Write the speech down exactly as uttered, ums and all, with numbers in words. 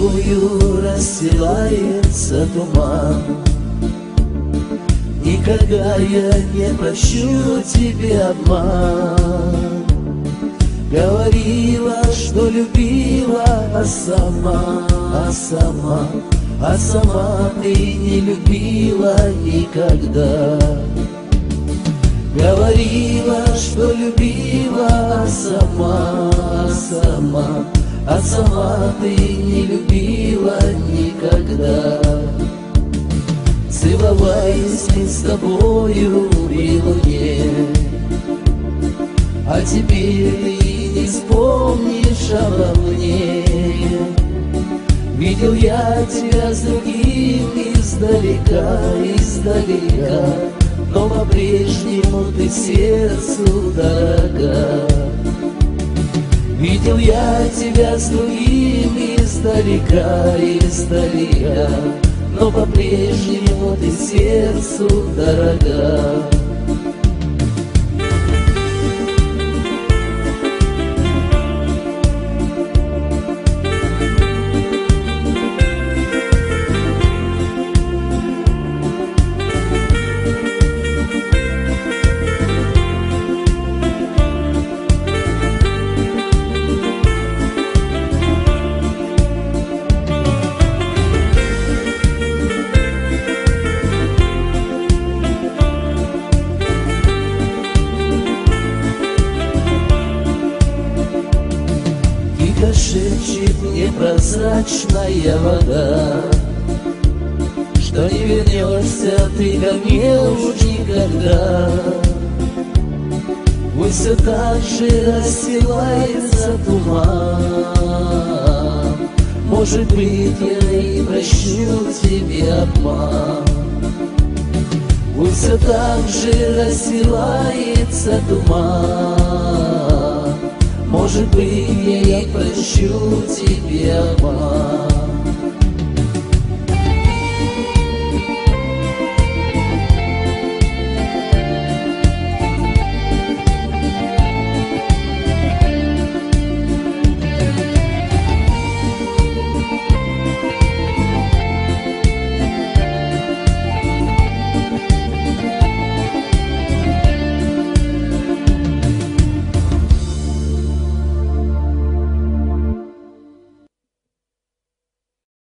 тобою расстилается туман. Никогда я не прощу тебе обман. Говорила, что любила, а сама, а сама, а сама ты не любила никогда. Говорила, что любила, а сама, а сама, а сама ты не любила никогда. Целовались мы с тобою при луне, а теперь ты не вспомнишь обо мне. Видел я тебя с другим издалека, издалека, но по-прежнему ты сердцу дорога. Видел я тебя с другим издалека, издалека, но по-прежнему ты сердцу дорога. Шепчет непрозрачная вода, что не вернешься ты ко мне уж никогда. Пусть все так же расстилается туман. Может быть, я и прощу тебе обман. Пусть все так же расстилается туман. Может быть, я и прощу тебе обман.